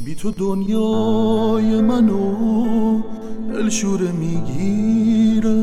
بی تو دنیای منو دلشوره میگیره،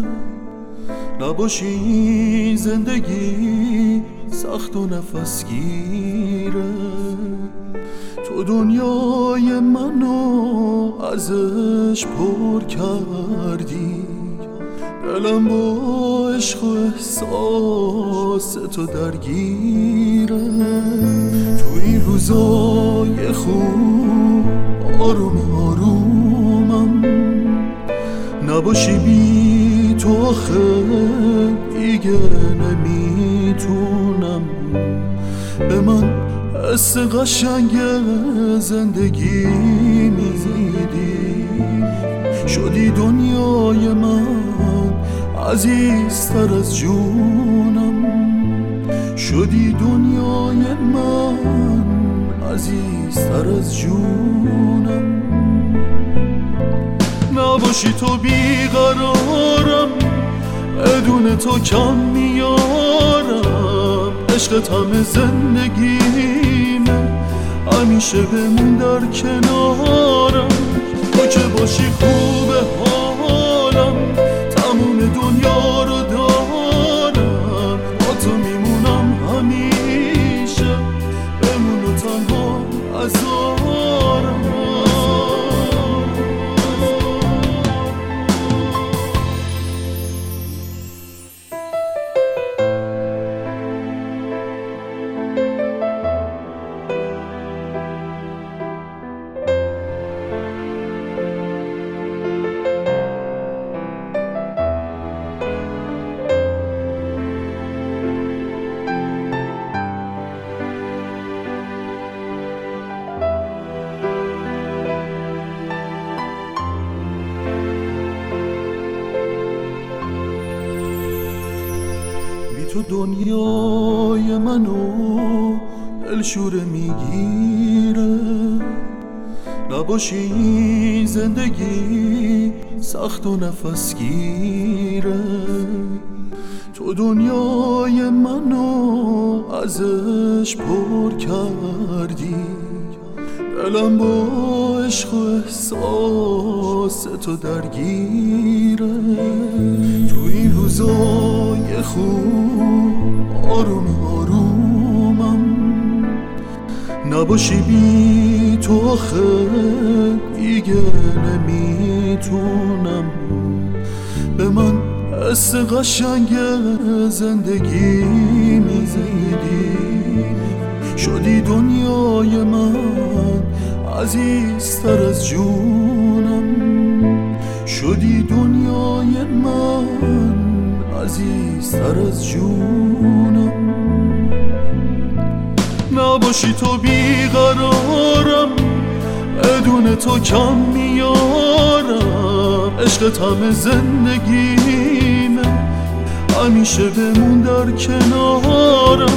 نباشی زندگی سخت و نفس گیره. تو دنیای منو ازش پر کردی، دلم با عشق و احساس تو درگیره. تو این روزای خوب آروم آرومم، نباشی بی تو آخه دیگه نمیتونم. به من حس قشنگ زندگی میدی، شدی دنیای من عزیزتر از جونم. شدی دنیای من عزیزتر از جونم. نباشی تو بیقرارم، بدون تو کم میارم. عشقت همه زندگیمه، همیشه بمون در کنارم. تو که باشی خوبه حالم، تموم دنیا رو دارم. با تو میمونم همیشه، بمون و تنها ازارم. تو دنیای منو دلشوره میگیره، نباشی زندگی سخت و نفس گیره. تو دنیای منو ازش پر کردی، دلم با عشق و احساس تو درگیره. تو این روزای خوب آروم آرومم، نباشی بی تو آخه دیگه نمیتونم. به من حس قشنگ زندگی میدی، شدی دنیای من عزیزتر از جونم. شدی دنیای من عزیزتر از جونم. نباشی تو بیقرارم، بدون تو کم میارم. عشقت همه زندگیمه، همیشه بمون در کنارم.